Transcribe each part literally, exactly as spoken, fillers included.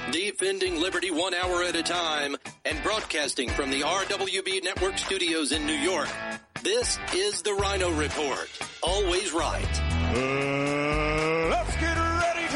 Defending liberty one hour at a time and broadcasting from the R W B Network studios in New York. This is the Rhino Report. Always right. Uh, let's get ready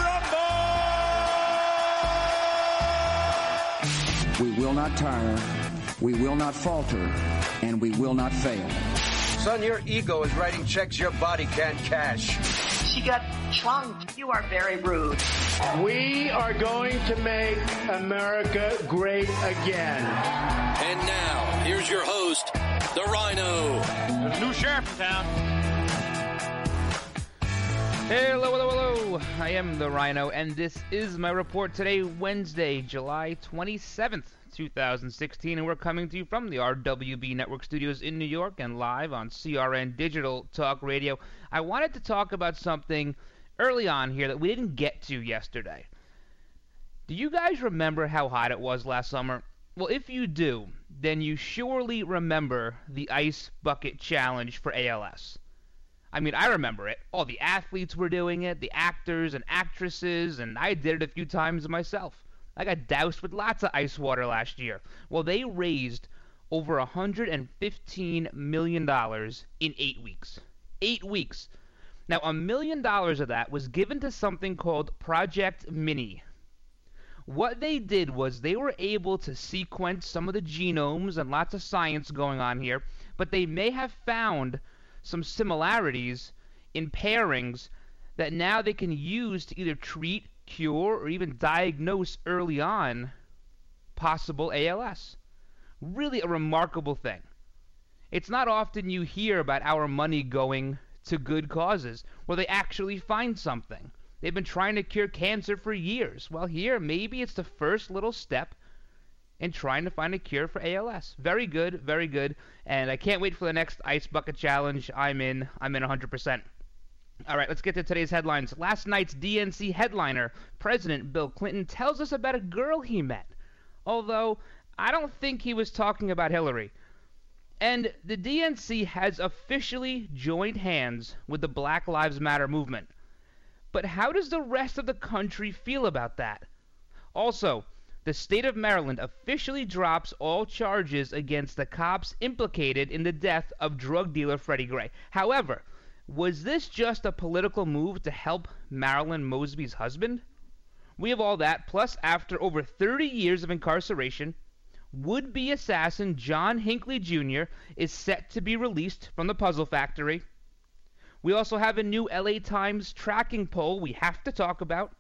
to rumble! We will not tire, we will not falter, and we will not fail. Son, your ego is writing checks your body can't cash. She got chunked. You are very rude. We are going to make America great again. And now, here's your host, the Rhino. There's a new sheriff in town. Hello, hello, hello. I am the Rhino, and this is my report today, Wednesday, July twenty-seventh, two thousand sixteen, and we're coming to you from the R W B Network studios in New York and live on C R N Digital Talk Radio. I wanted to talk about something early on here that we didn't get to yesterday. Do you guys remember how hot it was last summer? Well, if you do, then you surely remember the Ice Bucket Challenge for A L S. I mean, I remember it. All the athletes were doing it, the actors and actresses, and I did it a few times myself. I got doused with lots of ice water last year. Well, they raised over one hundred fifteen million dollars in eight weeks. Eight weeks. Now, a million dollars of that was given to something called Project Mini. What they did was they were able to sequence some of the genomes and lots of science going on here, but they may have found some similarities in pairings that now they can use to either treat, cure, or even diagnose early on possible A L S. Really a remarkable thing. It's not often you hear about our money going to good causes where they actually find something. They've been trying to cure cancer for years. Well, here, maybe it's the first little step in trying to find a cure for A L S. Very good, very good. And I can't wait for the next Ice Bucket Challenge. I'm in. I'm in one hundred percent. All right, let's get to today's headlines. Last night's D N C headliner, President Bill Clinton, tells us about a girl he met. Although, I don't think he was talking about Hillary. And the D N C has officially joined hands with the Black Lives Matter movement. But how does the rest of the country feel about that? Also, the state of Maryland officially drops all charges against the cops implicated in the death of drug dealer Freddie Gray. However, was this just a political move to help Marilyn Mosby's husband? We have all that, plus after over thirty years of incarceration, would-be assassin John Hinckley Junior is set to be released from the Puzzle Factory. We also have a new L A Times tracking poll we have to talk about.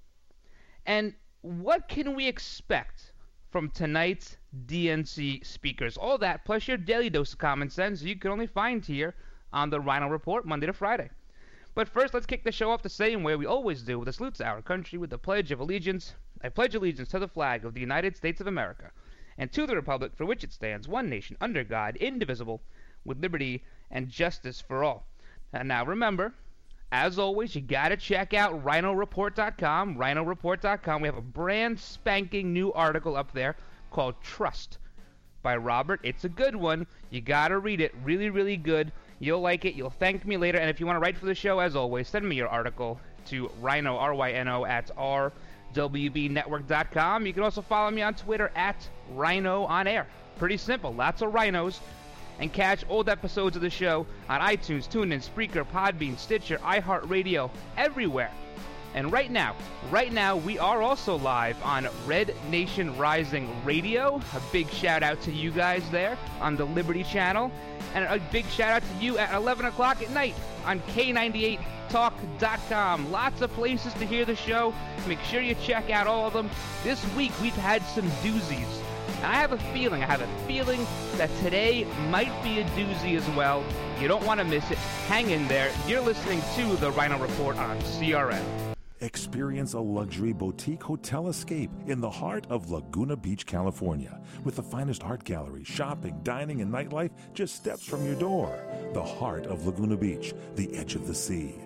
And what can we expect from tonight's D N C speakers? All that, plus your daily dose of common sense you can only find here on the Rhino Report, Monday to Friday. But first, let's kick the show off the same way we always do, with a salute to our country with the Pledge of Allegiance. I pledge allegiance to the flag of the United States of America, and to the republic for which it stands, one nation, under God, indivisible, with liberty and justice for all. And now remember, as always, you gotta check out rhino report dot com, rhino report dot com. We have a brand spanking new article up there called Trust by Robert. It's a good one. You gotta read it. Really, really good. You'll like it. You'll thank me later. And if you want to write for the show, as always, send me your article to Rhino, R Y N O, at r w b network dot com. You can also follow me on Twitter at Rhino on Air. Pretty simple. Lots of rhinos. And catch old episodes of the show on iTunes, TuneIn, Spreaker, Podbean, Stitcher, iHeartRadio, everywhere. And right now, right now, we are also live on Red Nation Rising Radio. A big shout out to you guys there on the Liberty Channel. And a big shout out to you at eleven o'clock at night on K ninety-eight talk dot com. Lots of places to hear the show. Make sure you check out all of them. This week, we've had some doozies. And I have a feeling, I have a feeling that today might be a doozy as well. You don't want to miss it. Hang in there. You're listening to The Rhino Report on C R N. Experience a luxury boutique hotel escape in the heart of Laguna Beach, California, with the finest art gallery, shopping, dining, and nightlife just steps from your door. The heart of Laguna Beach, the edge of the sea.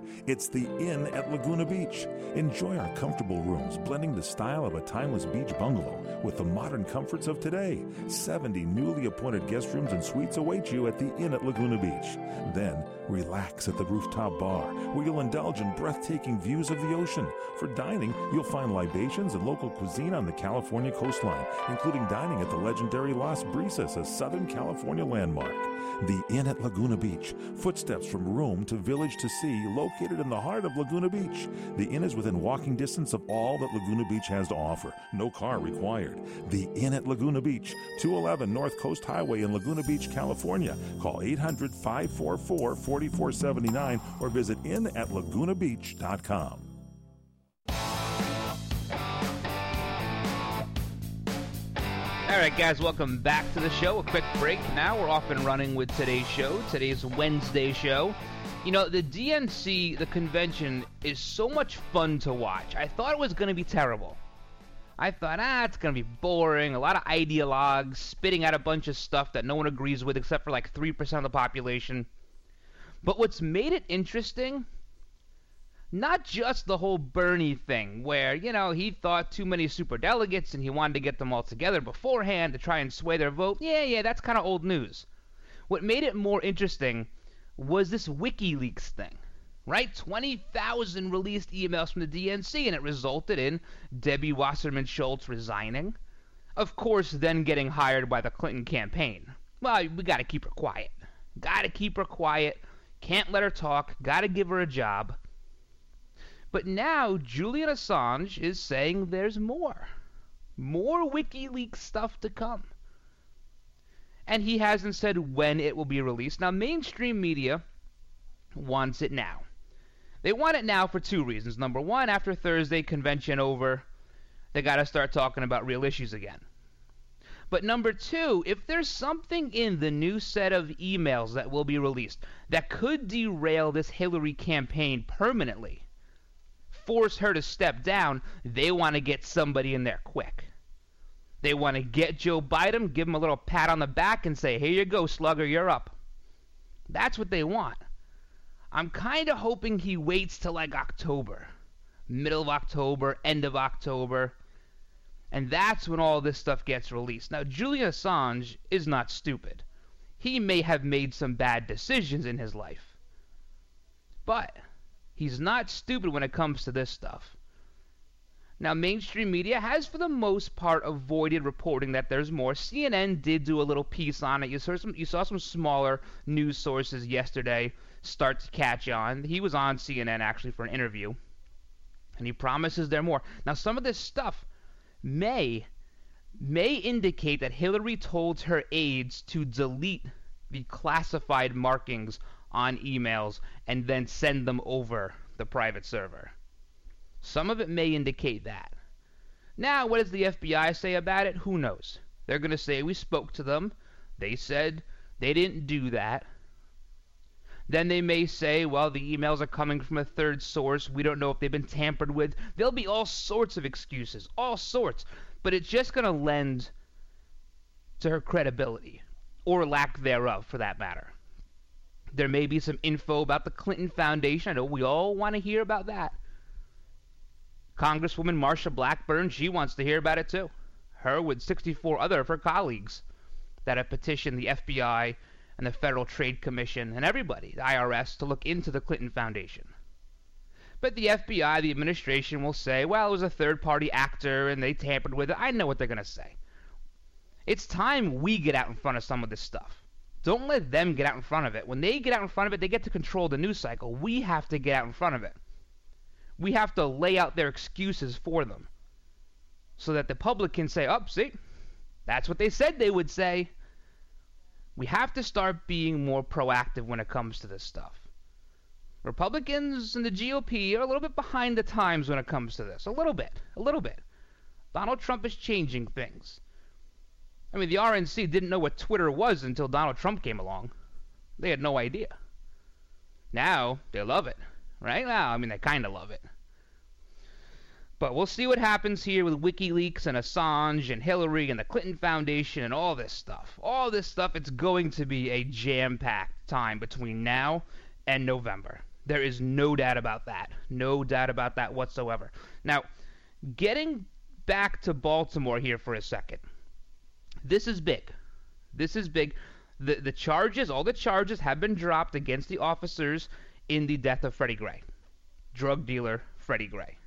It's the Inn at Laguna Beach. Enjoy our comfortable rooms, blending the style of a timeless beach bungalow with the modern comforts of today. seventy newly appointed guest rooms and suites await you at the Inn at Laguna Beach. Then, relax at the rooftop bar, where you'll indulge in breathtaking views of the ocean. For dining, you'll find libations and local cuisine on the California coastline, including dining at the legendary Las Brisas, a Southern California landmark. The Inn at Laguna Beach, footsteps from room to village to sea, located in the heart of Laguna Beach. The Inn is within walking distance of all that Laguna Beach has to offer. No car required. The Inn at Laguna Beach, two eleven North Coast Highway in Laguna Beach, California. Call eight hundred, five four four, four four seven nine or visit inn at laguna beach dot com. All right, guys, welcome back to the show. A quick break now. We're off and running with today's show, today's Wednesday show. You know, the D N C, the convention, is so much fun to watch. I thought it was going to be terrible. I thought, ah, it's going to be boring, a lot of ideologues, spitting out a bunch of stuff that no one agrees with except for like three percent of the population. But what's made it interesting, not just the whole Bernie thing where, you know, he thought too many superdelegates and he wanted to get them all together beforehand to try and sway their vote. Yeah, yeah, that's kind of old news. What made it more interesting was this WikiLeaks thing, right? twenty thousand released emails from the D N C, and it resulted in Debbie Wasserman Schultz resigning. Of course, then getting hired by the Clinton campaign. Well, we got to keep her quiet. Got to keep her quiet. Can't let her talk. Got to give her a job. But now Julian Assange is saying there's more. More WikiLeaks stuff to come. And he hasn't said when it will be released. Now, mainstream media wants it now. They want it now for two reasons. Number one, after Thursday convention over, they got to start talking about real issues again. But number two, if there's something in the new set of emails that will be released that could derail this Hillary campaign permanently, force her to step down, they want to get somebody in there quick. They want to get Joe Biden, give him a little pat on the back and say, here you go, slugger, you're up. That's what they want. I'm kind of hoping he waits till like October, middle of October, end of October, and that's when all this stuff gets released. Now, Julian Assange is not stupid. He may have made some bad decisions in his life, but he's not stupid when it comes to this stuff. Now, mainstream media has, for the most part, avoided reporting that there's more. C N N did do a little piece on it. You saw some, you saw some smaller news sources yesterday start to catch on. He was on C N N, actually, for an interview, and he promises there more. Now, some of this stuff may, may indicate that Hillary told her aides to delete the classified markings on emails and then send them over the private server. Some of it may indicate that. Now, what does the F B I say about it? Who knows? They're going to say we spoke to them. They said they didn't do that. Then they may say, well, the emails are coming from a third source. We don't know if they've been tampered with. There'll be all sorts of excuses, all sorts. But it's just going to lend to her credibility, or lack thereof, for that matter. There may be some info about the Clinton Foundation. I know we all want to hear about that. Congresswoman Marsha Blackburn, she wants to hear about it too. Her with sixty-four other of her colleagues that have petitioned the F B I and the Federal Trade Commission and everybody, the I R S, to look into the Clinton Foundation. But the F B I, the administration, will say, well, it was a third-party actor and they tampered with it. I know what they're going to say. It's time we get out in front of some of this stuff. Don't let them get out in front of it. When they get out in front of it, they get to control the news cycle. We have to get out in front of it. We have to lay out their excuses for them so that the public can say, oh, see, that's what they said they would say. We have to start being more proactive when it comes to this stuff. Republicans and the G O P are a little bit behind the times when it comes to this. A little bit. A little bit. Donald Trump is changing things. I mean, the R N C didn't know what Twitter was until Donald Trump came along. They had no idea. Now, they love it. Right now, I mean, they kind of love it. But we'll see what happens here with WikiLeaks and Assange and Hillary and the Clinton Foundation and all this stuff. All this stuff, it's going to be a jam-packed time between now and November. There is no doubt about that. No doubt about that whatsoever. Now, getting back to Baltimore here for a second. This is big. This is big. The, the charges, all the charges have been dropped against the officers in the death of Freddie Gray. Drug dealer Freddie Gray.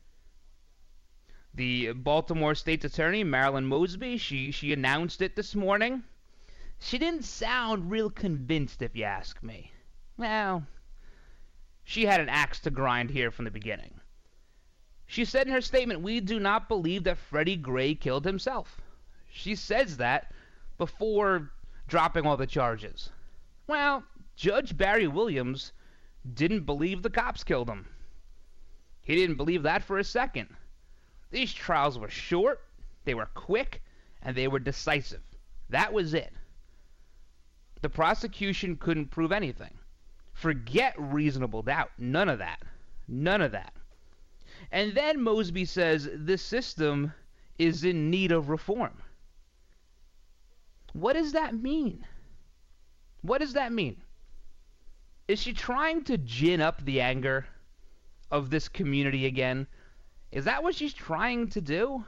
The Baltimore State's Attorney, Marilyn Mosby, she, she announced it this morning. She didn't sound real convinced, if you ask me. Well, she had an axe to grind here from the beginning. She said in her statement, "We do not believe that Freddie Gray killed himself." She says that before dropping all the charges. Well, Judge Barry Williams didn't believe the cops killed him. He didn't believe that for a second. These trials were short, they were quick, and they were decisive. That was it. The prosecution couldn't prove anything. Forget reasonable doubt. None of that. None of that. And then Mosby says this system is in need of reform. What does that mean? What does that mean? Is she trying to gin up the anger of this community again? Is that what she's trying to do?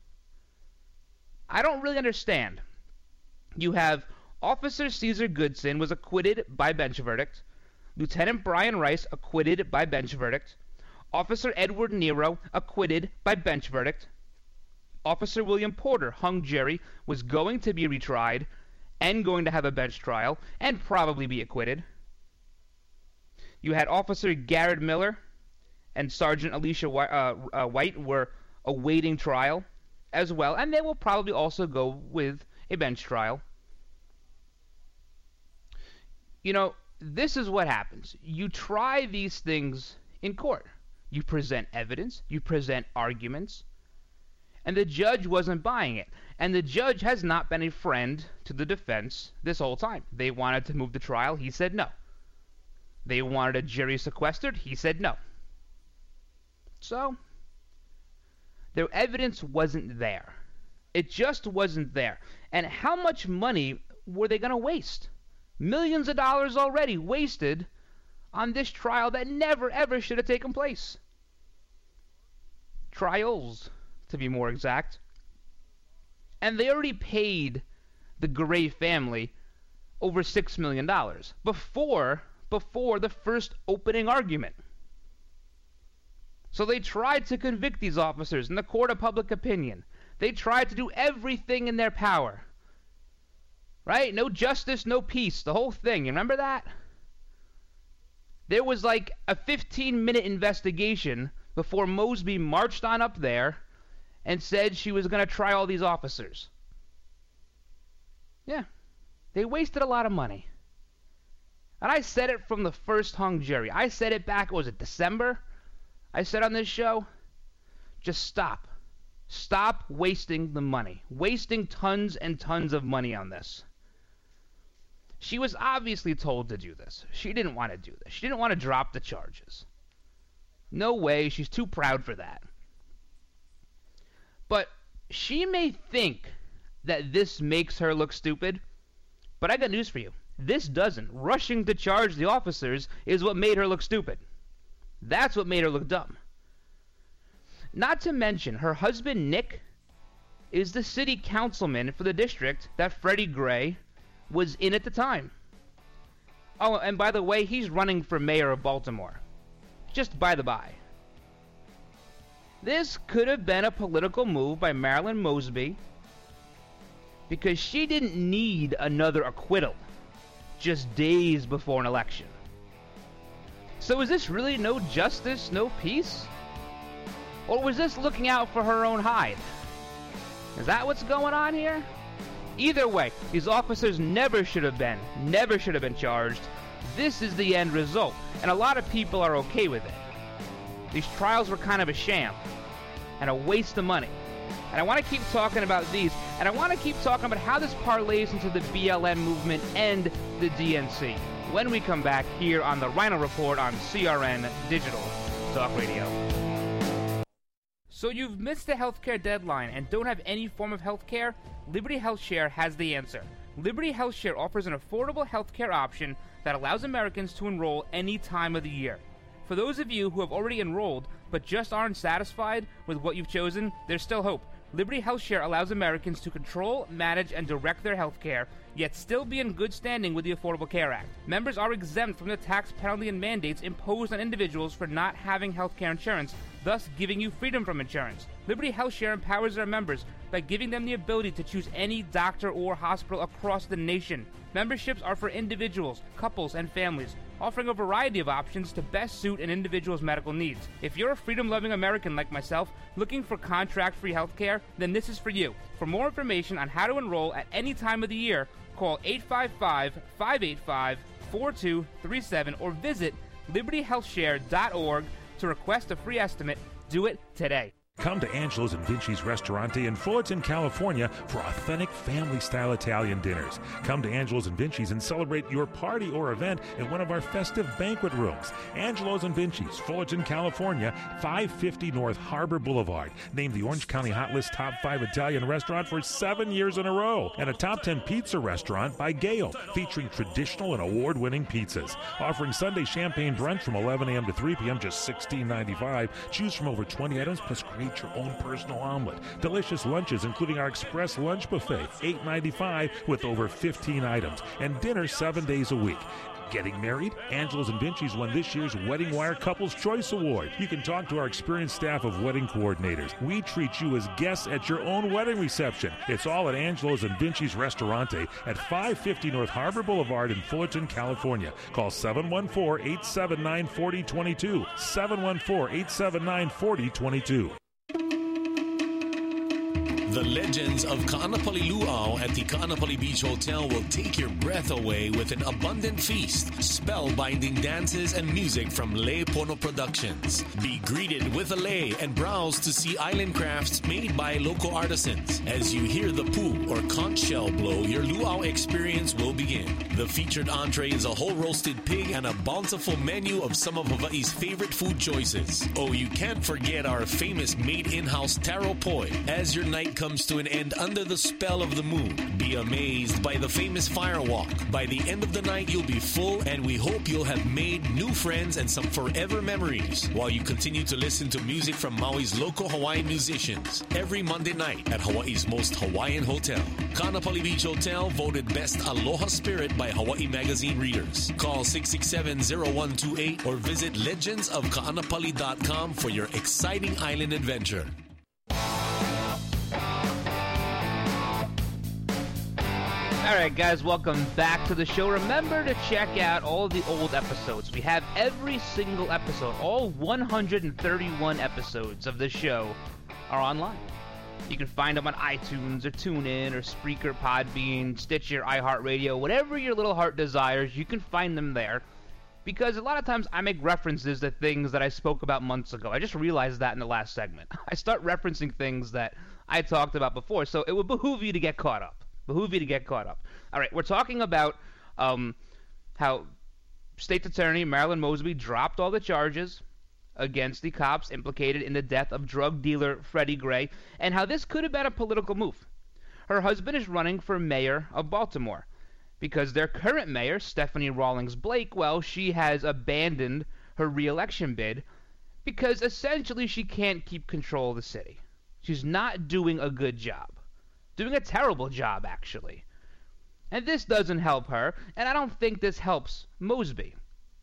I don't really understand. You have Officer Caesar Goodson was acquitted by bench verdict. Lieutenant Brian Rice acquitted by bench verdict. Officer Edward Nero acquitted by bench verdict. Officer William Porter, hung jury, was going to be retried and going to have a bench trial and probably be acquitted. You had Officer Garrett Miller and Sergeant Alicia uh, uh, White were awaiting trial as well, and they will probably also go with a bench trial. You know, this is what happens. You try these things in court. You present evidence, you present arguments, and the judge wasn't buying it. And the judge has not been a friend to the defense this whole time. They wanted to move the trial, he said no. They wanted a jury sequestered, he said no. So, their evidence wasn't there. It just wasn't there. And how much money were they going to waste? Millions of dollars already wasted on this trial that never ever should have taken place. Trials, to be more exact. And they already paid the Gray family over six million dollars before, before the first opening argument. So they tried to convict these officers in the court of public opinion. They tried to do everything in their power. Right? No justice, no peace. The whole thing. You remember that? There was like a fifteen minute investigation before Mosby marched on up there and said she was going to try all these officers. Yeah. They wasted a lot of money. And I said it from the first hung jury. I said it back, what was it, December? I said on this show, just stop. Stop wasting the money. Wasting tons and tons of money on this. She was obviously told to do this. She didn't want to do this. She didn't want to drop the charges. No way. She's too proud for that. But she may think that this makes her look stupid, but I got news for you. This doesn't. Rushing to charge the officers is what made her look stupid. That's what made her look dumb. Not to mention, her husband, Nick, is the city councilman for the district that Freddie Gray was in at the time. Oh, and by the way, he's running for mayor of Baltimore. Just by the by. This could have been a political move by Marilyn Mosby because she didn't need another acquittal just days before an election. So is this really no justice, no peace? Or was this looking out for her own hide? Is that what's going on here? Either way, these officers never should have been, never should have been charged. This is the end result, and a lot of people are okay with it. These trials were kind of a sham, and a waste of money. And I want to keep talking about these, and I want to keep talking about how this parlays into the B L M movement and the D N C when we come back here on the Rhino Report on C R N Digital Talk Radio. So you've missed the healthcare deadline and don't have any form of healthcare? Liberty HealthShare has the answer. Liberty HealthShare offers an affordable healthcare option that allows Americans to enroll any time of the year. For those of you who have already enrolled but just aren't satisfied with what you've chosen, there's still hope. Liberty HealthShare allows Americans to control, manage, and direct their health care, yet still be in good standing with the Affordable Care Act. Members are exempt from the tax penalty and mandates imposed on individuals for not having health care insurance, thus giving you freedom from insurance. Liberty HealthShare empowers their members by giving them the ability to choose any doctor or hospital across the nation. Memberships are for individuals, couples, and families, offering a variety of options to best suit an individual's medical needs. If you're a freedom-loving American like myself, looking for contract-free health care, then this is for you. For more information on how to enroll at any time of the year, call eight five five, five eight five, four two three seven or visit liberty health share dot org to request a free estimate. Do it today. Come to Angelo's and Vinci's Ristorante in Fullerton, California for authentic family-style Italian dinners. Come to Angelo's and Vinci's and celebrate your party or event in one of our festive banquet rooms. Angelo's and Vinci's, Fullerton, California, five fifty North Harbor Boulevard. Named the Orange County Hot List Top five Italian Restaurant for seven years in a row. And a Top ten Pizza Restaurant by Gale, featuring traditional and award-winning pizzas. Offering Sunday champagne brunch from eleven a.m. to three p.m., just sixteen ninety-five. Choose from over twenty items, plus create your own personal omelet. Delicious lunches, including our express lunch buffet, eight ninety-five with over fifteen items. And dinner seven days a week. Getting married? Angelo's and Vinci's won this year's Wedding Wire Couples Choice Award. You can talk to our experienced staff of wedding coordinators. We treat you as guests at your own wedding reception. It's all at Angelo's and Vinci's Ristorante at five fifty North Harbor Boulevard in Fullerton, California. Call seven one four, eight seven nine, four zero two two, seven one four, eight seven nine, four zero two two. The legends of Ka'anapali Luau at the Ka'anapali Beach Hotel will take your breath away with an abundant feast, spellbinding dances, and music from Lei Pono Productions. Be greeted with a lei and browse to see island crafts made by local artisans. As you hear the pu or conch shell blow, your luau experience will begin. The featured entree is a whole roasted pig and a bountiful menu of some of Hawaii's favorite food choices. Oh, you can't forget our famous made in-house taro poi. As your night comes to an end under the spell of the moon, be amazed by the famous firewalk. By the end of the night, you'll be full, and we hope you'll have made new friends and some forever memories while you continue to listen to music from Maui's local Hawaiian musicians every Monday night at Hawaii's most Hawaiian hotel. Ka'anapali Beach Hotel, voted Best Aloha Spirit by Hawaii Magazine readers. Call six six seven, zero one two eight or visit legends of ka'anapali dot com for your exciting island adventure. All right, guys, welcome back to the show. Remember to check out all the old episodes. We have every single episode, all one hundred thirty-one episodes of the show are online. You can find them on iTunes or TuneIn or Spreaker, Podbean, Stitcher, iHeartRadio, whatever your little heart desires, you can find them there. Because a lot of times I make references to things that I spoke about months ago. I just realized that in the last segment. I start referencing things that I talked about before, so it would behoove you to get caught up. Behoove you to get caught up. All right, we're talking about um, how State Attorney Marilyn Mosby dropped all the charges against the cops implicated in the death of drug dealer Freddie Gray, and how this could have been a political move. Her husband is running for mayor of Baltimore because their current mayor, Stephanie Rawlings Blake, well, she has abandoned her re-election bid because essentially she can't keep control of the city. She's not doing a good job. Doing a terrible job, actually. And this doesn't help her, and I don't think this helps Mosby.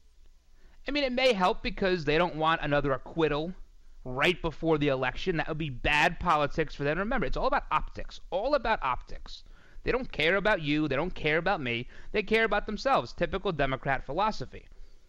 I mean, it may help because they don't want another acquittal right before the election. That would be bad politics for them. Remember, it's all about optics. All about optics. They don't care about you. They don't care about me. They care about themselves. Typical Democrat philosophy.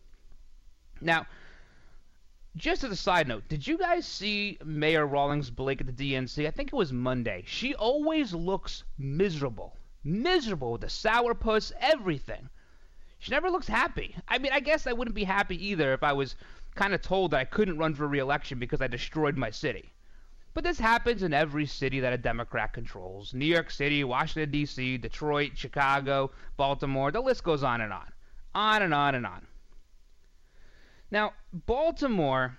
Now, just as a side note, did you guys see Mayor Rawlings Blake at the D N C? I think it was Monday. She always looks miserable. Miserable with the sourpuss, everything. She never looks happy. I mean, I guess I wouldn't be happy either if I was kind of told that I couldn't run for re-election because I destroyed my city. But this happens in every city that a Democrat controls. New York City, Washington, D C, Detroit, Chicago, Baltimore. The list goes on and on. On and on and on. Now, Baltimore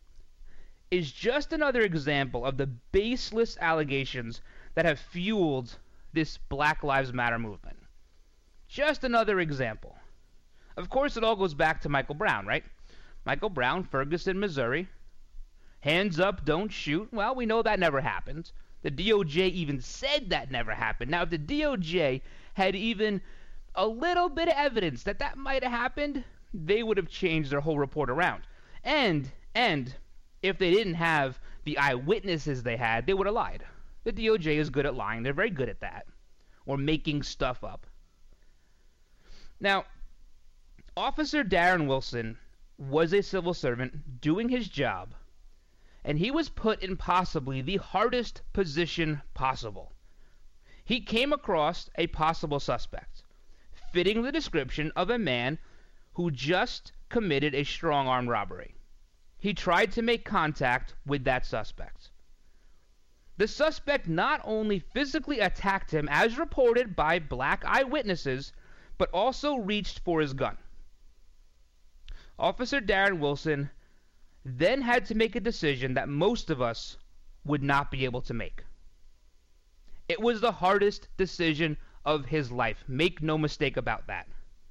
is just another example of the baseless allegations that have fueled this Black Lives Matter movement. Just another example. Of course, it all goes back to Michael Brown, right? Michael Brown, Ferguson, Missouri. Hands up, don't shoot. Well, we know that never happened. The D O J even said that never happened. Now, if the D O J had even a little bit of evidence that that might have happened, they would have changed their whole report around. And, and, if they didn't have the eyewitnesses they had, they would have lied. The D O J is good at lying. They're very good at that. Or making stuff up. Now, Officer Darren Wilson was a civil servant doing his job, and he was put in possibly the hardest position possible. He came across a possible suspect, fitting the description of a man who just committed a strong-arm robbery. He tried to make contact with that suspect. The suspect not only physically attacked him, as reported by black eyewitnesses, but also reached for his gun. Officer Darren Wilson then had to make a decision that most of us would not be able to make. It was the hardest decision of his life. Make no mistake about that.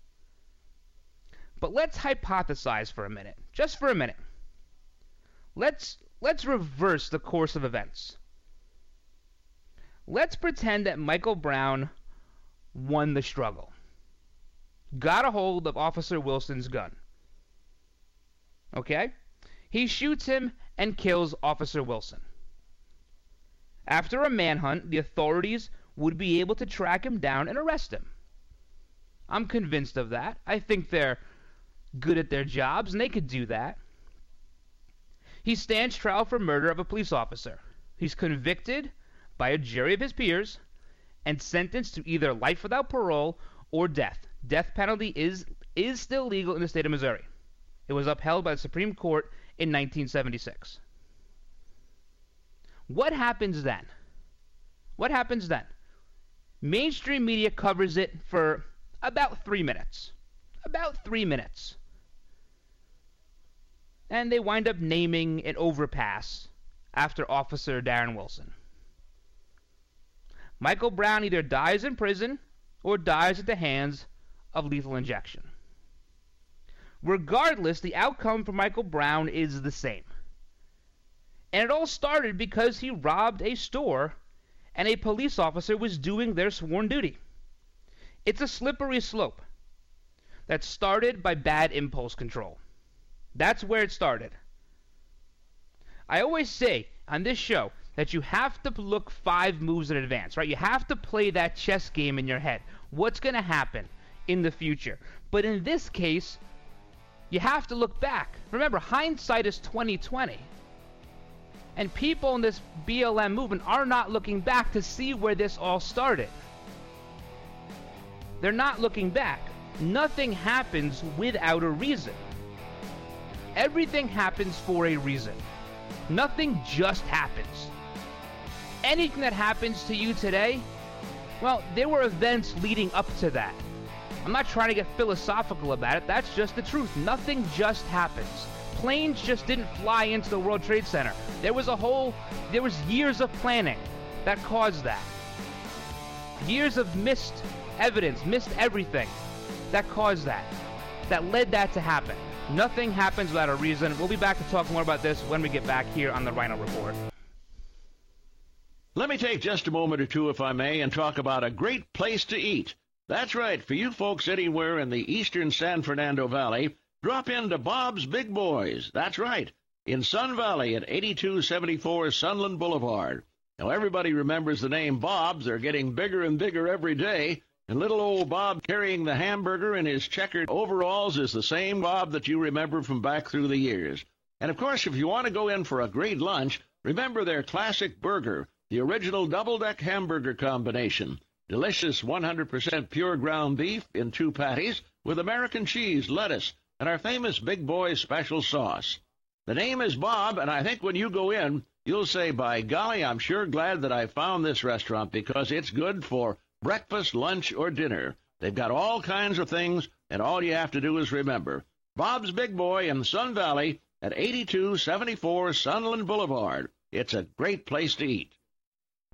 But let's hypothesize for a minute. Just for a minute. Let's, let's reverse the course of events. Let's pretend that Michael Brown won the struggle. Got a hold of Officer Wilson's gun. Okay? He shoots him and kills Officer Wilson. After a manhunt, the authorities would be able to track him down and arrest him. I'm convinced of that. I think they're good at their jobs, and they could do that. He stands trial for murder of a police officer. He's convicted by a jury of his peers and sentenced to either life without parole or death. Death penalty is is still legal in the state of Missouri. It was upheld by the Supreme Court in nineteen seventy-six. What happens then? What happens then? Mainstream media covers it for about three minutes. About three minutes. And they wind up naming an overpass after Officer Darren Wilson. Michael Brown either dies in prison or dies at the hands of lethal injection. Regardless, the outcome for Michael Brown is the same. And it all started because he robbed a store and a police officer was doing their sworn duty. It's a slippery slope that started by bad impulse control. That's where it started. I always say on this show that you have to look five moves in advance, right? You have to play that chess game in your head. What's going to happen in the future? But in this case, you have to look back. Remember, hindsight is twenty twenty. And people in this B L M movement are not looking back to see where this all started. They're not looking back. Nothing happens without a reason. Everything happens for a reason. Nothing just happens. Anything that happens to you today, well, there were events leading up to that. I'm not trying to get philosophical about it. That's just the truth. Nothing just happens. Planes just didn't fly into the World Trade Center. There was a whole, there was years of planning that caused that. Years of missed evidence, missed everything that caused that, that led that to happen. Nothing happens without a reason. We'll be back to talk more about this when we get back here on the Rhino Report. Let me take just a moment or two, if I may, and talk about a great place to eat. That's right, for you folks anywhere in the eastern San Fernando Valley, drop into Bob's Big Boys. That's right, in Sun Valley at eighty-two seventy-four Sunland Boulevard. Now, everybody remembers the name Bob's. They're getting bigger and bigger every day. And little old Bob carrying the hamburger in his checkered overalls is the same Bob that you remember from back through the years. And, of course, if you want to go in for a great lunch, remember their classic burger, the original double-deck hamburger combination. Delicious one hundred percent pure ground beef in two patties with American cheese, lettuce, and our famous Big Boy special sauce. The name is Bob, and I think when you go in, you'll say, by golly, I'm sure glad that I found this restaurant because it's good for breakfast, lunch, or dinner. They've got all kinds of things, and all you have to do is remember. Bob's Big Boy in Sun Valley at eighty-two seventy-four Sunland Boulevard. It's a great place to eat.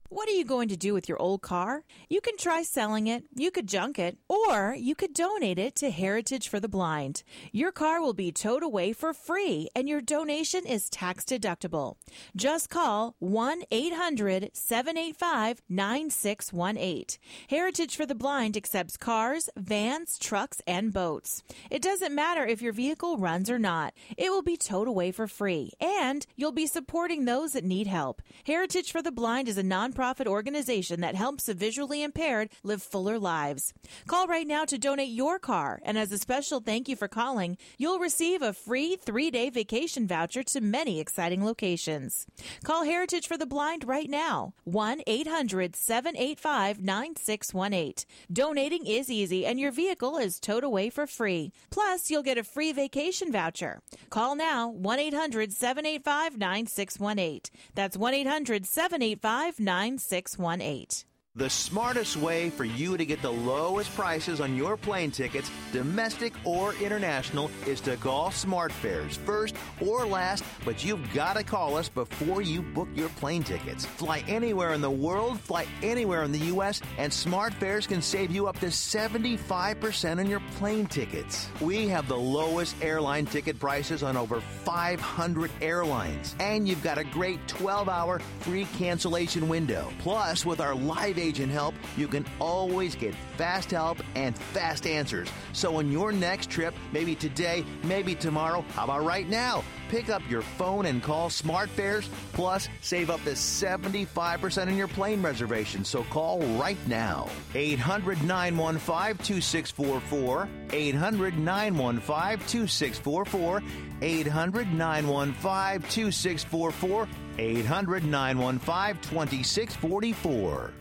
What are you going to do with your old car? You can try selling it, you could junk it, or you could donate it to Heritage for the Blind. Your car will be towed away for free, and your donation is tax deductible. Just call one eight hundred seven eight five nine six one eight. Heritage for the Blind accepts cars, vans, trucks, and boats. It doesn't matter if your vehicle runs or not. It will be towed away for free, and you'll be supporting those that need help. Heritage for the Blind is a nonprofit organization that helps the visually impaired live fuller lives. Call right now to donate your car, and as a special thank you for calling, you'll receive a free three-day vacation voucher to many exciting locations. Call Heritage for the Blind right now, one eight hundred seven eight five nine six one eight. Donating is easy, and your vehicle is towed away for free. Plus, you'll get a free vacation voucher. Call now, one eight hundred seven eight five nine six one eight. That's one eight hundred seven eight five nine six one eight. The smartest way for you to get the lowest prices on your plane tickets, domestic or international, is to call SmartFares first or last, but you've got to call us before you book your plane tickets. Fly anywhere in the world, fly anywhere in the U S, and SmartFares can save you up to seventy-five percent on your plane tickets. We have the lowest airline ticket prices on over five hundred airlines, and you've got a great twelve-hour free cancellation window. Plus, with our live agent help, you can always get fast help and fast answers. So on your next trip, maybe today, maybe tomorrow, how about right now? Pick up your phone and call SmartFares, plus save up to seventy-five percent on your plane reservation. So call right now. eight hundred nine one five two six four four. eight hundred nine one five two six four four. eight hundred nine one five two six four four. eight hundred nine one five two six four four.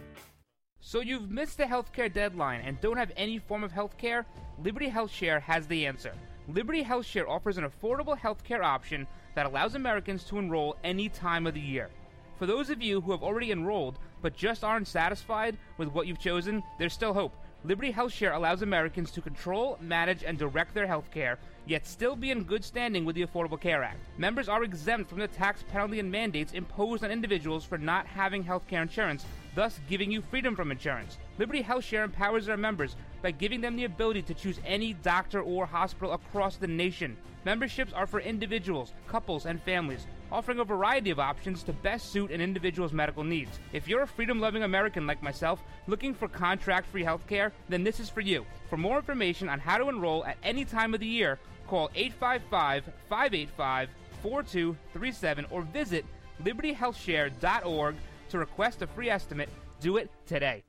So you've missed the healthcare deadline and don't have any form of healthcare? Liberty HealthShare has the answer. Liberty HealthShare offers an affordable healthcare option that allows Americans to enroll any time of the year. For those of you who have already enrolled but just aren't satisfied with what you've chosen, there's still hope. Liberty HealthShare allows Americans to control, manage, and direct their health care, yet still be in good standing with the Affordable Care Act. Members are exempt from the tax penalty and mandates imposed on individuals for not having health care insurance, thus giving you freedom from insurance. Liberty HealthShare empowers their members by giving them the ability to choose any doctor or hospital across the nation. Memberships are for individuals, couples, and families, offering a variety of options to best suit an individual's medical needs. If you're a freedom-loving American like myself, looking for contract-free health care, then this is for you. For more information on how to enroll at any time of the year, call eight five five, five eight five, four two three seven or visit liberty health share dot org to request a free estimate. Do it today.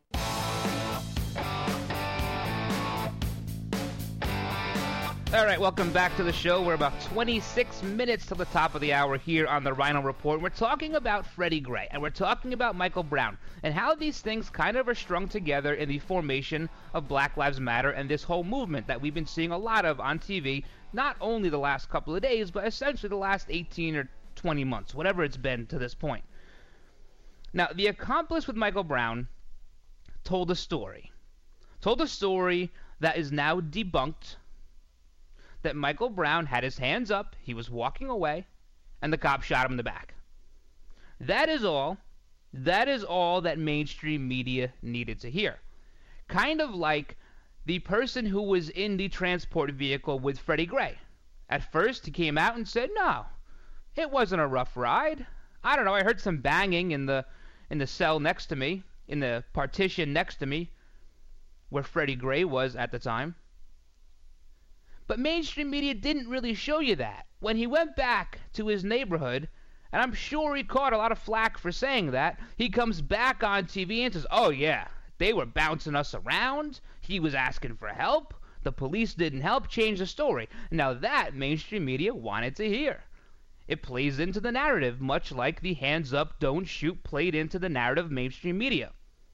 All right, welcome back to the show. We're about twenty-six minutes to the top of the hour here on the Rhino Report. We're talking about Freddie Gray, and we're talking about Michael Brown, and how these things kind of are strung together in the formation of Black Lives Matter and this whole movement that we've been seeing a lot of on T V, not only the last couple of days, but essentially the last eighteen or twenty months, whatever it's been to this point. Now, the accomplice with Michael Brown told a story. Told a story that is now debunked, that Michael Brown had his hands up, he was walking away, and the cop shot him in the back. That is all. That is all that mainstream media needed to hear. Kind of like the person who was in the transport vehicle with Freddie Gray. At first, he came out and said, no, it wasn't a rough ride. I don't know, I heard some banging in the in the cell next to me, in the partition next to me, where Freddie Gray was at the time. But mainstream media didn't really show you that. When he went back to his neighborhood, and I'm sure he caught a lot of flack for saying that, he comes back on T V and says, oh yeah, they were bouncing us around, he was asking for help, the police didn't help, change the story. Now that mainstream media wanted to hear. It plays into the narrative, much like the hands up, don't shoot played into the narrative of mainstream media.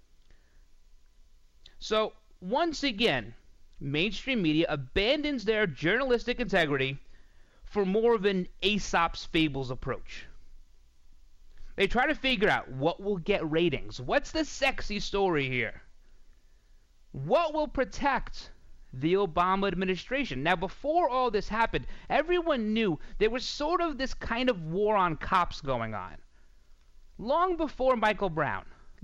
So, once again, mainstream media abandons their journalistic integrity for more of an Aesop's Fables approach. They try to figure out what will get ratings. What's the sexy story here? What will protect the Obama administration? Now, before all this happened, everyone knew there was sort of this kind of war on cops going on. Long before Michael Brown,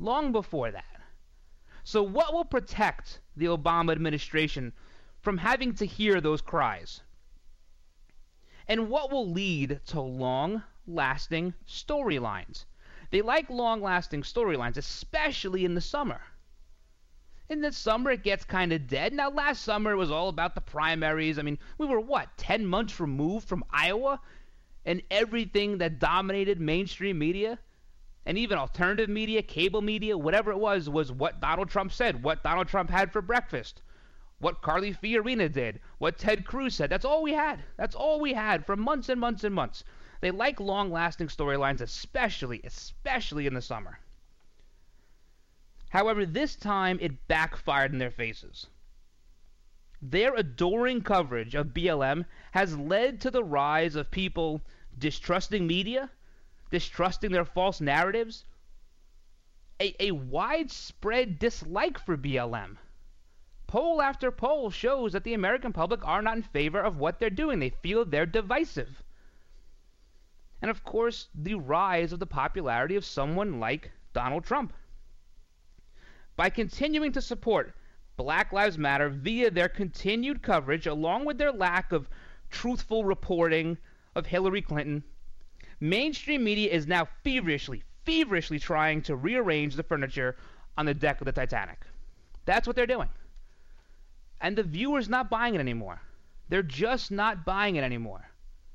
long before that. So what will protect the Obama administration from having to hear those cries? And what will lead to long-lasting storylines? They like long-lasting storylines, especially in the summer. In the summer, it gets kind of dead. Now, last summer, it was all about the primaries. I mean, we were, what, ten months removed from Iowa? And everything that dominated mainstream media, and even alternative media, cable media, whatever it was, was what Donald Trump said, what Donald Trump had for breakfast, what Carly Fiorina did, what Ted Cruz said. That's all we had. That's all we had for months and months and months. They like long-lasting storylines, especially, especially in the summer. However, this time it backfired in their faces. Their adoring coverage of B L M has led to the rise of people distrusting media, distrusting their false narratives, a, a widespread dislike for B L M. Poll after poll shows that the American public are not in favor of what they're doing. They feel they're divisive. And of course, the rise of the popularity of someone like Donald Trump. By continuing to support Black Lives Matter via their continued coverage, along with their lack of truthful reporting of Hillary Clinton, mainstream media is now feverishly, feverishly trying to rearrange the furniture on the deck of the Titanic. That's what they're doing. And the viewer's not buying it anymore. They're just not buying it anymore.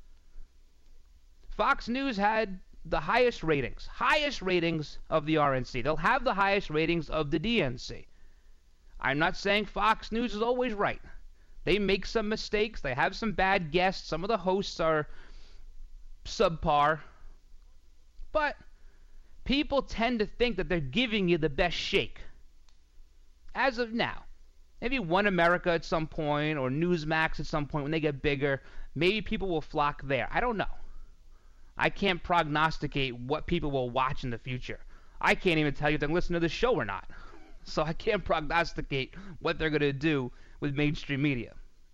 Fox News had the highest ratings, highest ratings of the R N C. They'll have the highest ratings of the D N C. I'm not saying Fox News is always right. They make some mistakes. They have some bad guests. Some of the hosts are subpar. But people tend to think that they're giving you the best shake. As of now. Maybe One America at some point, or Newsmax at some point when they get bigger. Maybe people will flock there. I don't know. I can't prognosticate what people will watch in the future. I can't even tell you if they're listening to the show or not. So I can't prognosticate what they're going to do with mainstream media.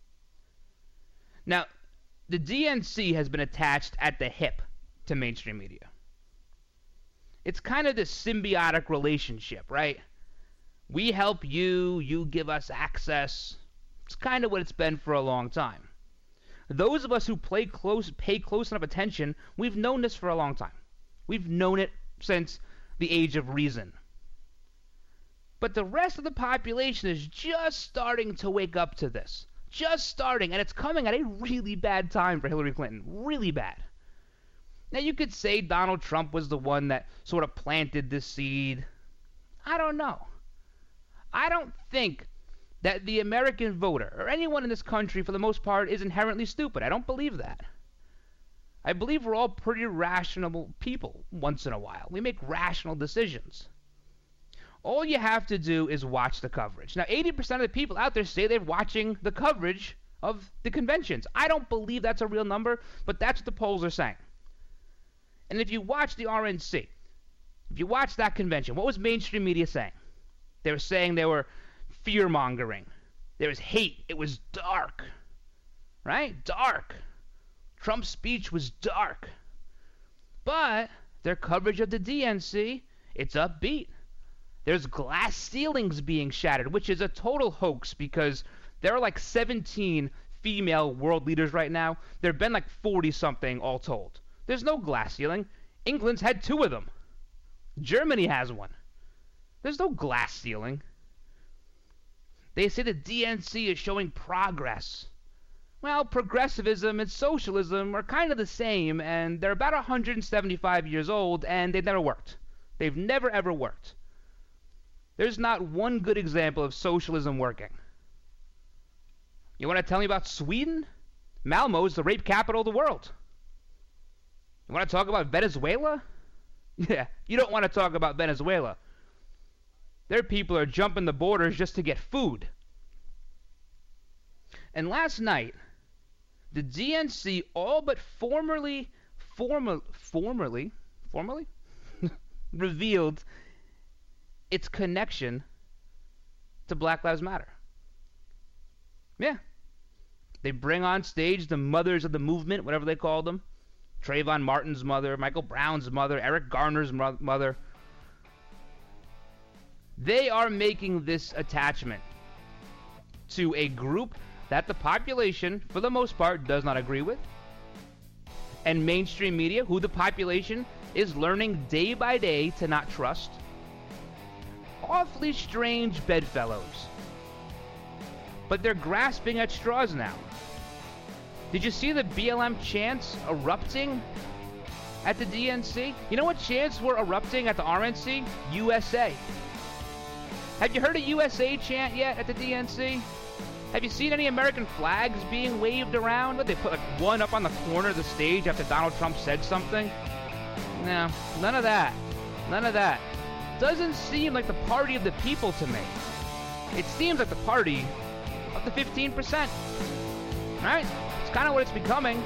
Now, the D N C has been attached at the hip to mainstream media. It's kind of this symbiotic relationship, right? We help you, you give us access. It's kind of what it's been for a long time. Those of us who play close, pay close enough attention, we've known this for a long time. We've known it since the age of reason. But the rest of the population is just starting to wake up to this. Just starting, and it's coming at a really bad time for Hillary Clinton. Really bad. Now, you could say Donald Trump was the one that sort of planted this seed. I don't know. I don't think that the American voter, or anyone in this country for the most part, is inherently stupid. I don't believe that. I believe we're all pretty rational people once in a while. We make rational decisions. All you have to do is watch the coverage. Now, eighty percent of the people out there say they're watching the coverage of the conventions. I don't believe that's a real number, but that's what the polls are saying. And if you watch the R N C, if you watch that convention, what was mainstream media saying? They were saying they were fear-mongering. There was hate. It was dark. Right? Dark. Trump's speech was dark. But their coverage of the D N C, it's upbeat. There's glass ceilings being shattered, which is a total hoax because there are like seventeen female world leaders right now. There have been like forty-something all told. There's no glass ceiling. England's had two of them. Germany has one. There's no glass ceiling. They say the D N C is showing progress. Well, progressivism and socialism are kind of the same, and they're about one hundred seventy-five years old, and they've never worked. They've never, ever worked. There's not one good example of socialism working. You want to tell me about Sweden? Malmo is the rape capital of the world. You want to talk about Venezuela? Yeah, you don't want to talk about Venezuela. Their people are jumping the borders just to get food. And last night, the D N C all but formerly, formal, formerly, formerly revealed its connection to Black Lives Matter. Yeah. They bring on stage the mothers of the movement, whatever they call them. Trayvon Martin's mother, Michael Brown's mother, Eric Garner's mo- mother. They are making this attachment to a group that the population, for the most part, does not agree with, and mainstream media, who the population is learning day by day to not trust. Awfully strange bedfellows. But they're grasping at straws now. Did you see the B L M chants erupting at the D N C? You know what chants were erupting at the R N C? U S A. Have you heard a U S A chant yet at the D N C? Have you seen any American flags being waved around? What, they put like one up on the corner of the stage after Donald Trump said something? No, none of that. None of that. Doesn't seem like the party of the people to me. It seems like the party of the fifteen percent. Right? It's kind of what it's becoming.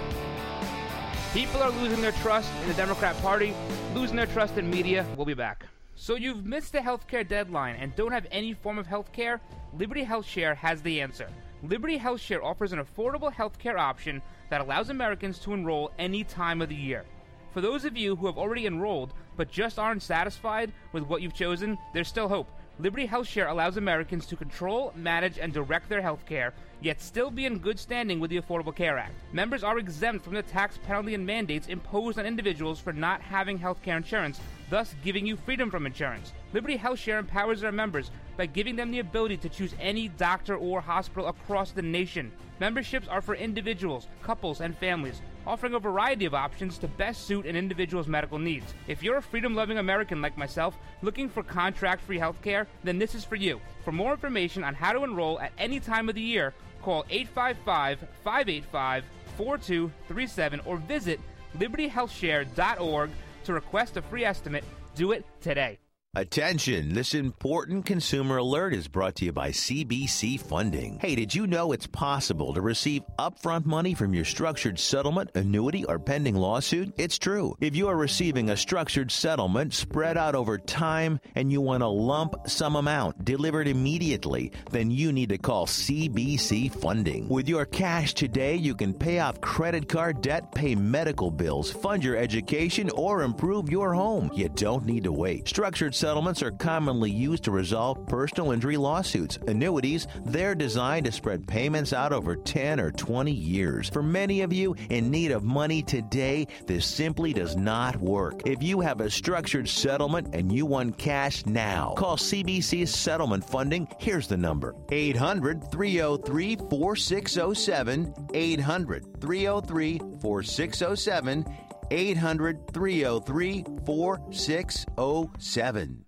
People are losing their trust in the Democrat Party, losing their trust in media. We'll be back. So you've missed the healthcare deadline and don't have any form of healthcare? Liberty HealthShare has the answer. Liberty HealthShare offers an affordable healthcare option that allows Americans to enroll any time of the year. For those of you who have already enrolled but just aren't satisfied with what you've chosen, there's still hope. Liberty HealthShare allows Americans to control, manage, and direct their health care, yet still be in good standing with the Affordable Care Act. Members are exempt from the tax penalty and mandates imposed on individuals for not having health care insurance, thus giving you freedom from insurance. Liberty HealthShare empowers their members by giving them the ability to choose any doctor or hospital across the nation. Memberships are for individuals, couples, and families, offering a variety of options to best suit an individual's medical needs. If you're a freedom-loving American like myself, looking for contract-free health care, then this is for you. For more information on how to enroll at any time of the year, call eight five five, five eight five, four two three seven or visit liberty health share dot org to request a free estimate. Do it today. Attention, this important consumer alert is brought to you by C B C Funding. Hey, did you know it's possible to receive upfront money from your structured settlement, annuity, or pending lawsuit? It's true. If you are receiving a structured settlement spread out over time and you want a lump sum amount delivered immediately, then you need to call C B C Funding. With your cash today, you can pay off credit card debt, pay medical bills, fund your education, or improve your home. You don't need to wait. Structured settlements are commonly used to resolve personal injury lawsuits. Annuities, they're designed to spread payments out over ten or twenty years. For many of you in need of money today, this simply does not work. If you have a structured settlement and you want cash now, call C B C Settlement Funding. Here's the number: eight hundred, three oh three, four six oh seven, eight hundred, three oh three, four six oh seven, eight hundred, three oh three, four six oh seven.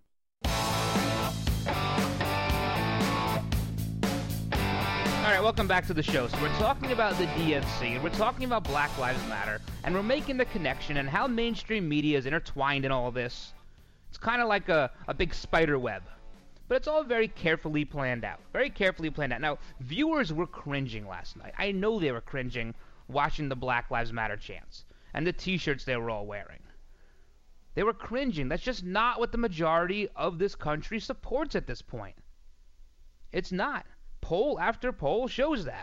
All right, welcome back to the show. So we're talking about the D N C, and we're talking about Black Lives Matter, and we're making the connection and how mainstream media is intertwined in all this. It's kind of like a, a big spider web, but it's all very carefully planned out. Very carefully planned out. Now, viewers were cringing last night. I know they were cringing watching the Black Lives Matter chants and the t-shirts they were all wearing. They were cringing. That's just not what the majority of this country supports at this point. It's not. Poll after poll shows that.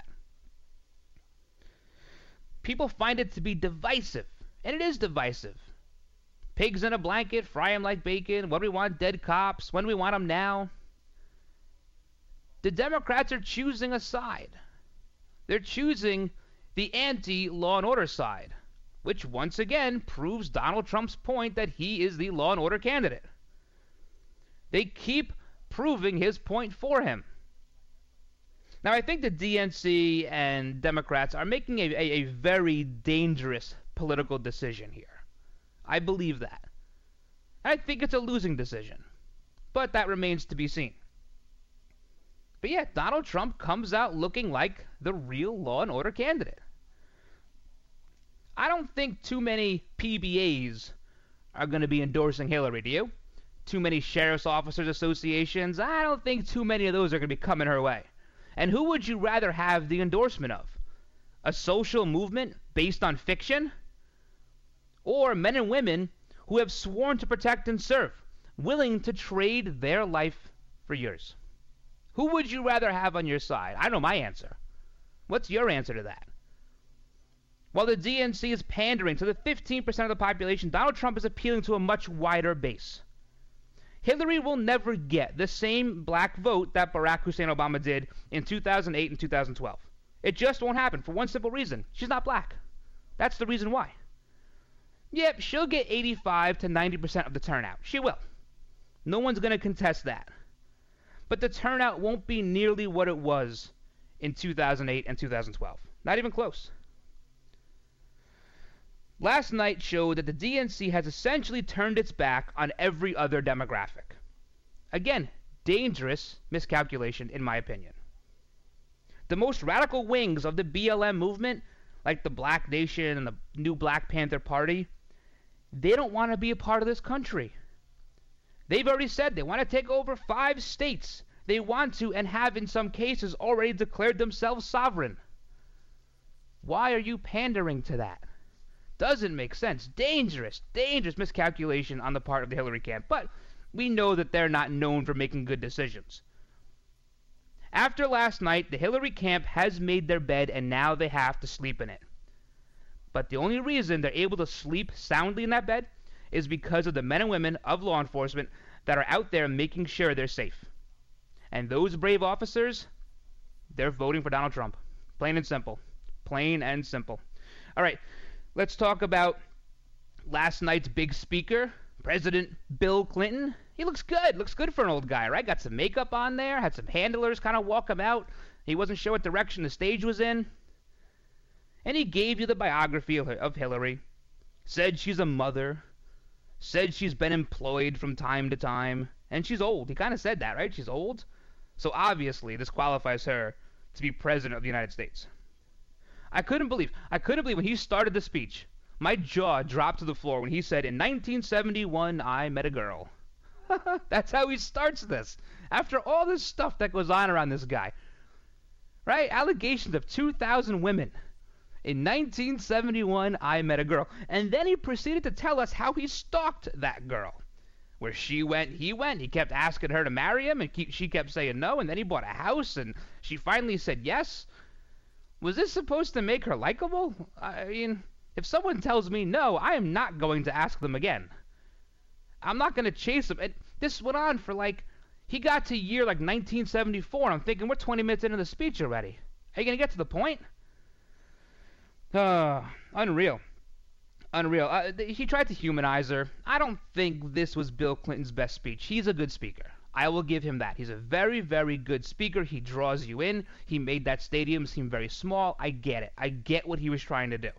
People find it to be divisive, and it is divisive. Pigs in a blanket, fry them like bacon, what do we want, dead cops, when do we want them now? The Democrats are choosing a side. They're choosing the anti-law and order side, which once again proves Donald Trump's point that he is the law and order candidate. They keep proving his point for him. Now, I think the D N C and Democrats are making a, a, a very dangerous political decision here. I believe that. I think it's a losing decision, but that remains to be seen. But yeah, Donald Trump comes out looking like the real law and order candidate. I don't think too many P B As are going to be endorsing Hillary, do you? Too many Sheriff's Officers Associations? I don't think too many of those are going to be coming her way. And who would you rather have the endorsement of? A social movement based on fiction? Or men and women who have sworn to protect and serve, willing to trade their life for yours? Who would you rather have on your side? I know my answer. What's your answer to that? While the D N C is pandering to the fifteen percent of the population, Donald Trump is appealing to a much wider base. Hillary will never get the same black vote that Barack Hussein Obama did in two thousand eight and two thousand twelve. It just won't happen for one simple reason. She's not black. That's the reason why. Yep, she'll get eighty-five to ninety percent of the turnout. She will. No one's going to contest that. But the turnout won't be nearly what it was in two thousand eight and two thousand twelve. Not even close. Last night showed that the D N C has essentially turned its back on every other demographic. Again, dangerous miscalculation in my opinion. The most radical wings of the B L M movement, like the Black Nation and the new Black Panther Party, they don't want to be a part of this country. They've already said they want to take over five states. They want to, and have in some cases, already declared themselves sovereign. Why are you pandering to that? Doesn't make sense. Dangerous, dangerous miscalculation on the part of the Hillary camp. But we know that they're not known for making good decisions. After last night, the Hillary camp has made their bed, and now they have to sleep in it. But the only reason they're able to sleep soundly in that bed is because of the men and women of law enforcement that are out there making sure they're safe. And those brave officers, they're voting for Donald Trump. Plain and simple. Plain and simple. All right, let's talk about last night's big speaker, President Bill Clinton. He looks good. Looks good for an old guy, right? Got some makeup on there. Had some handlers kind of walk him out. He wasn't sure what direction the stage was in. And he gave you the biography of Hillary. Said she's a mother. Said she's been employed from time to time. And she's old. He kind of said that, right? She's old. So obviously this qualifies her to be president of the United States. I couldn't believe, I couldn't believe when he started the speech, my jaw dropped to the floor when he said, in nineteen seventy-one, I met a girl. That's how he starts this. After all this stuff that goes on around this guy. Right? Allegations of two thousand women. In nineteen seventy-one, I met a girl. And then he proceeded to tell us how he stalked that girl. Where she went, he went. He kept asking her to marry him, and keep, she kept saying no. And then he bought a house, and she finally said yes. Was this supposed to make her likable? I mean, if someone tells me no, I am not going to ask them again. I'm not going to chase them. And this went on for like, he got to year like nineteen seventy-four. I'm thinking, we're twenty minutes into the speech already. Are you going to get to the point? Uh, unreal. Unreal. Uh, th- he tried to humanize her. I don't think this was Bill Clinton's best speech. He's a good speaker. I will give him that. He's a very, very good speaker. He draws you in. He made that stadium seem very small. I get it. I get what he was trying to do.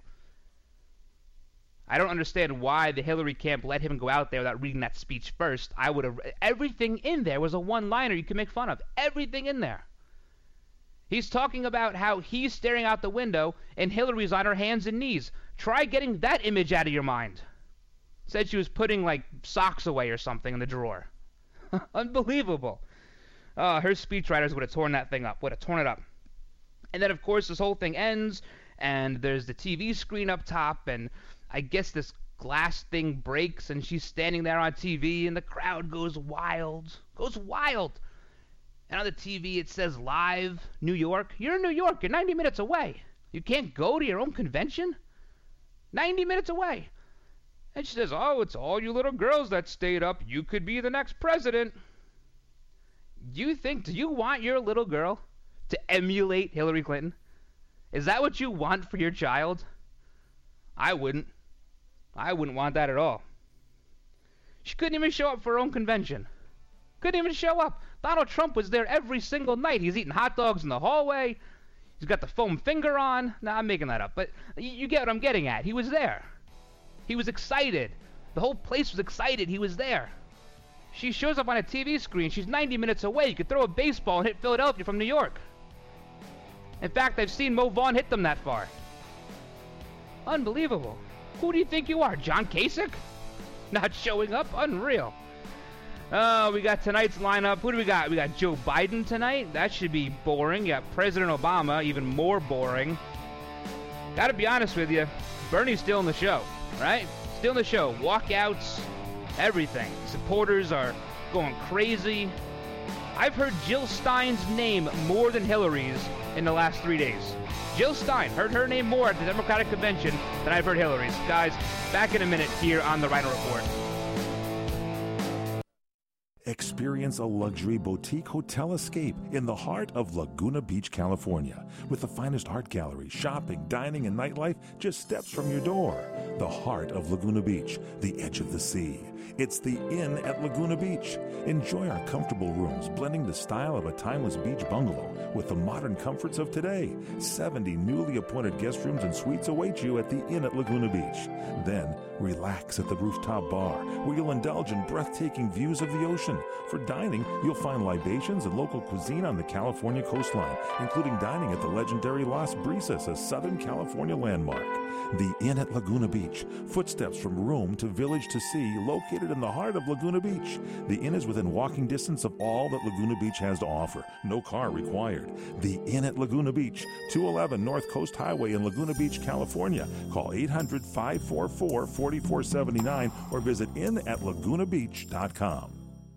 I don't understand why the Hillary camp let him go out there without reading that speech first. I would have... Everything in there was a one-liner you could make fun of. Everything in there. He's talking about how he's staring out the window and Hillary's on her hands and knees. Try getting that image out of your mind. Said she was putting, like, socks away or something in the drawer. Unbelievable. Uh, her speechwriters would have torn that thing up. Would have torn it up. And then, of course, this whole thing ends, and there's the T V screen up top, and I guess this glass thing breaks, and she's standing there on T V, and the crowd goes wild. Goes wild. And on the T V it says live, New York. You're in New York. You're ninety minutes away. You can't go to your own convention? ninety minutes away. And she says, oh, it's all you little girls that stayed up. You could be the next president. Do you think, do you want your little girl to emulate Hillary Clinton? Is that what you want for your child? I wouldn't. I wouldn't want that at all. She couldn't even show up for her own convention. Couldn't even show up. Donald Trump was there every single night. He's eating hot dogs in the hallway. He's got the foam finger on. Nah, I'm making that up. But you, you get what I'm getting at. He was there. He was excited. The whole place was excited. He was there. She shows up on a T V screen. She's ninety minutes away. You could throw a baseball and hit Philadelphia from New York. In fact, I've seen Mo Vaughn hit them that far. Unbelievable. Who do you think you are, John Kasich? Not showing up? Unreal. Oh, we got tonight's lineup. Who do we got? We got Joe Biden tonight. That should be boring. You got President Obama, even more boring. Gotta be honest with you, Bernie's still in the show, right? Still in the show. Walkouts, everything. Supporters are going crazy. I've heard Jill Stein's name more than Hillary's in the last three days. Jill Stein, heard her name more at the Democratic Convention than I've heard Hillary's. Guys, back in a minute here on the Rhino Report. Experience a luxury boutique hotel escape in the heart of Laguna Beach, California, with the finest art gallery, shopping, dining, and nightlife just steps from your door. The heart of Laguna Beach, the edge of the sea. It's the Inn at Laguna Beach. Enjoy our comfortable rooms, blending the style of a timeless beach bungalow with the modern comforts of today. seventy newly appointed guest rooms and suites await you at the Inn at Laguna Beach. Then, relax at the rooftop bar, where you'll indulge in breathtaking views of the ocean. For dining, you'll find libations and local cuisine on the California coastline, including dining at the legendary Las Brisas, a Southern California landmark. The Inn at Laguna Beach, footsteps from room to village to sea, located in the heart of Laguna Beach. The Inn is within walking distance of all that Laguna Beach has to offer. No car required. The Inn at Laguna Beach, two eleven North Coast Highway in Laguna Beach, California. Call eight hundred, five four four, four four seven nine or visit inn at laguna beach dot com.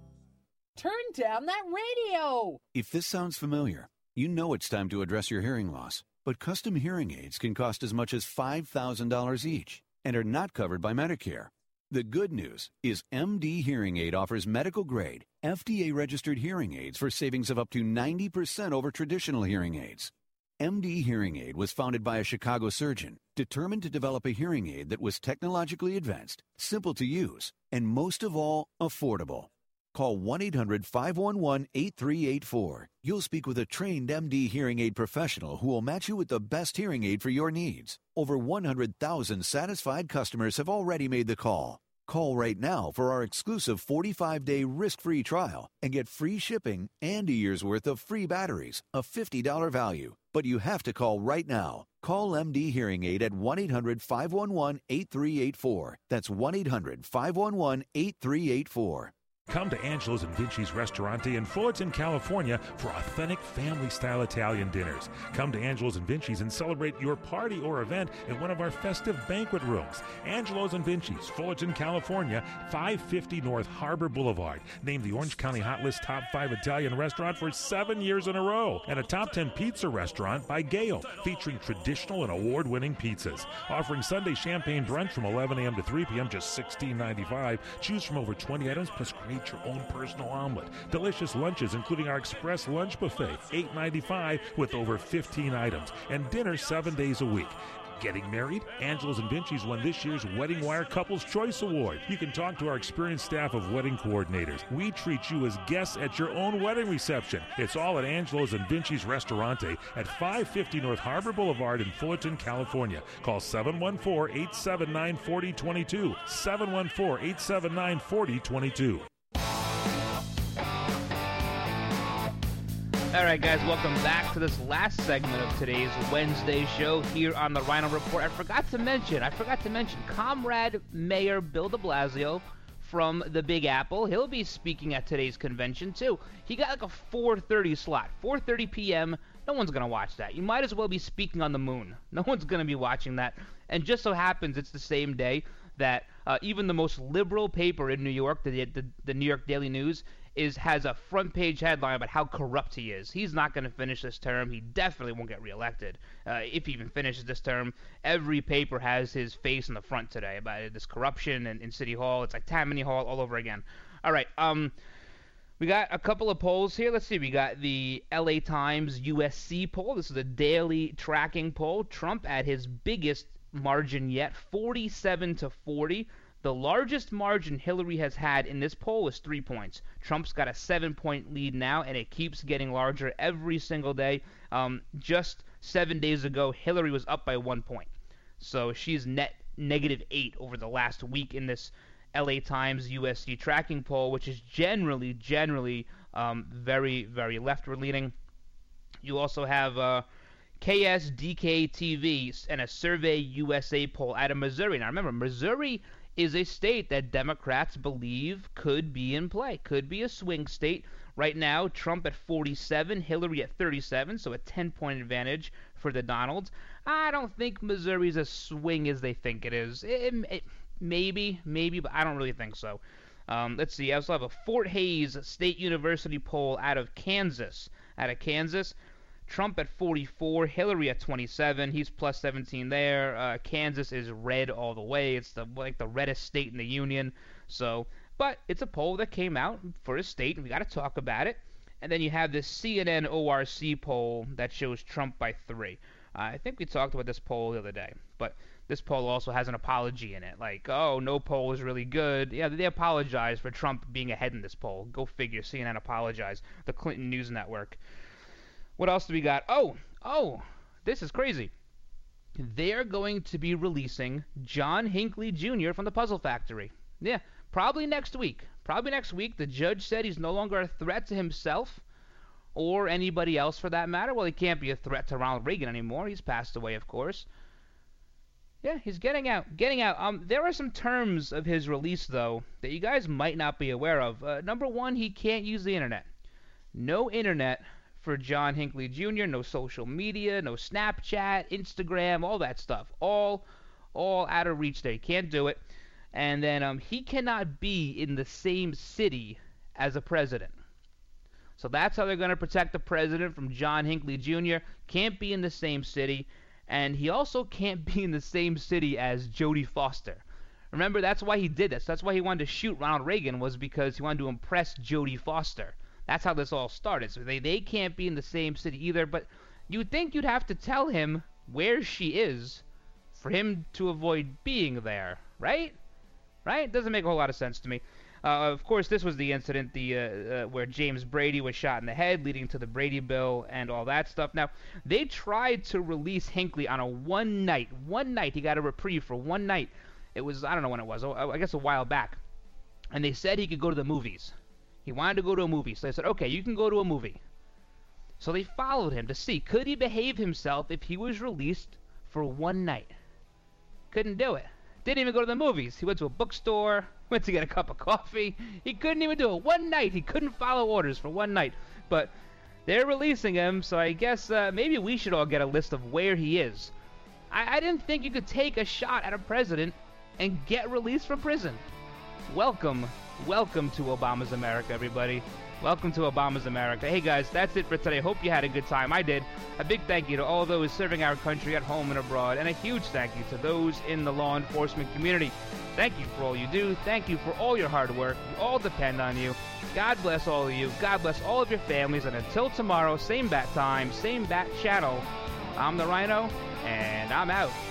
Turn down that radio! If this sounds familiar, you know it's time to address your hearing loss. But custom hearing aids can cost as much as five thousand dollars each and are not covered by Medicare. The good news is M D Hearing Aid offers medical-grade, F D A-registered hearing aids for savings of up to ninety percent over traditional hearing aids. M D Hearing Aid was founded by a Chicago surgeon determined to develop a hearing aid that was technologically advanced, simple to use, and most of all, affordable. Call one eight hundred, five one one, eight three eight four. You'll speak with a trained M D hearing aid professional who will match you with the best hearing aid for your needs. Over one hundred thousand satisfied customers have already made the call. Call right now for our exclusive forty-five day risk-free trial and get free shipping and a year's worth of free batteries, a fifty dollars value. But you have to call right now. Call M D Hearing Aid at one eight hundred, five one one, eight three eight four. That's one eight hundred, five one one, eight three eight four. Come to Angelo's and Vinci's Ristorante in Fullerton, California for authentic family-style Italian dinners. Come to Angelo's and Vinci's and celebrate your party or event in one of our festive banquet rooms. Angelo's and Vinci's, Fullerton, California, five fifty North Harbor Boulevard. Named the Orange County Hot List Top five Italian restaurant for seven years in a row. And a Top ten pizza restaurant by Gale, featuring traditional and award-winning pizzas. Offering Sunday champagne brunch from eleven a.m. to three p.m., just sixteen ninety-five. Choose from over twenty items, plus create your own personal omelet. Delicious lunches, including our express lunch buffet, eight ninety-five with over fifteen items. And dinner seven days a week. Getting married? Angelo's and Vinci's won this year's Wedding Wire Couples Choice Award. You can talk to our experienced staff of wedding coordinators. We treat you as guests at your own wedding reception. It's all at Angelo's and Vinci's Ristorante at five fifty North Harbor Boulevard in Fullerton, California. Call seven one four, eight seven nine, four zero two two, seven one four, eight seven nine, four zero two two. All right, guys, welcome back to this last segment of today's Wednesday show here on the Rhino Report. I forgot to mention, I forgot to mention, Comrade Mayor Bill de Blasio from the Big Apple. He'll be speaking at today's convention, too. He got like a four thirty slot, four thirty p.m. No one's going to watch that. You might as well be speaking on the moon. No one's going to be watching that. And just so happens it's the same day that uh, even the most liberal paper in New York, the, the, the New York Daily News, is has a front page headline about how corrupt he is. He's not going to finish this term. He definitely won't get reelected uh, if he even finishes this term. Every paper has his face in the front today about this corruption in, in City Hall. It's like Tammany Hall all over again. All right, um, we got a couple of polls here. Let's see. We got the L A Times U S C poll. This is a daily tracking poll. Trump at his biggest margin yet, forty-seven to forty. The largest margin Hillary has had in this poll is three points. Trump's got a seven-point lead now, and it keeps getting larger every single day. Um, just seven days ago, Hillary was up by one point. So she's net negative eight over the last week in this L A Times U S C tracking poll, which is generally, generally um, very, very leftward-leaning. You also have uh, K S D K T V and a Survey U S A poll out of Missouri. Now, remember, Missouri is a state that Democrats believe could be in play, could be a swing state. Right now, Trump at forty-seven, Hillary at thirty-seven, so a ten-point advantage for the Donalds. I don't think Missouri's as swing as they think it is. It, it, maybe, maybe, but I don't really think so. Um, let's see, I also have a Fort Hays State University poll out of Kansas. Out of Kansas, Trump at forty-four, Hillary at twenty-seven. He's plus seventeen there. Uh, Kansas is red all the way. It's the like the reddest state in the union. So, But it's a poll that came out for his state, and we got to talk about it. And then you have this C N N O R C poll that shows Trump by three. Uh, I think we talked about this poll the other day, but this poll also has an apology in it. Like, oh, no poll is really good. Yeah, they apologize for Trump being ahead in this poll. Go figure, C N N apologized. The Clinton News Network. What else do we got? Oh, oh, this is crazy. They're going to be releasing John Hinckley Junior from the Puzzle Factory. Yeah, probably next week. Probably next week. The judge said he's no longer a threat to himself or anybody else for that matter. Well, he can't be a threat to Ronald Reagan anymore. He's passed away, of course. Yeah, he's getting out. Getting out. Um, there are some terms of his release, though, that you guys might not be aware of. Uh, number one, he can't use the internet. No internet for John Hinckley Junior No social media, no Snapchat, Instagram, all that stuff. All, all out of reach there. He can't do it. And then um, he cannot be in the same city as a president. So that's how they're going to protect the president from John Hinckley Junior Can't be in the same city. And he also can't be in the same city as Jodie Foster. Remember, that's why he did this. That's why he wanted to shoot Ronald Reagan, was because he wanted to impress Jodie Foster. That's how this all started. So they, they can't be in the same city either. But you'd think you'd have to tell him where she is for him to avoid being there, right? Right? Doesn't make a whole lot of sense to me. Uh, of course, this was the incident the uh, uh, where James Brady was shot in the head, leading to the Brady Bill and all that stuff. Now, they tried to release Hinckley on a one night. One night. He got a reprieve for one night. It was, I don't know when it was, I guess a while back. And they said he could go to the movies. He wanted to go to a movie. So they said, okay, you can go to a movie. So they followed him to see, could he behave himself if he was released for one night? Couldn't do it. Didn't even go to the movies. He went to a bookstore, went to get a cup of coffee. He couldn't even do it. One night. He couldn't follow orders for one night. But they're releasing him, so I guess uh, maybe we should all get a list of where he is. I, I didn't think you could take a shot at a president and get released from prison. Welcome, welcome to Obama's America, everybody. Welcome to Obama's America. Hey guys, that's it for today. Hope you had a good time. I did. A big thank you to all those serving our country at home and abroad, and a huge thank you to those in the law enforcement community. Thank you for all you do. Thank you for all your hard work. We all depend on you. God bless all of you. God bless all of your families. And until tomorrow, same bat time, same bat channel, I'm the Rhino, and I'm out.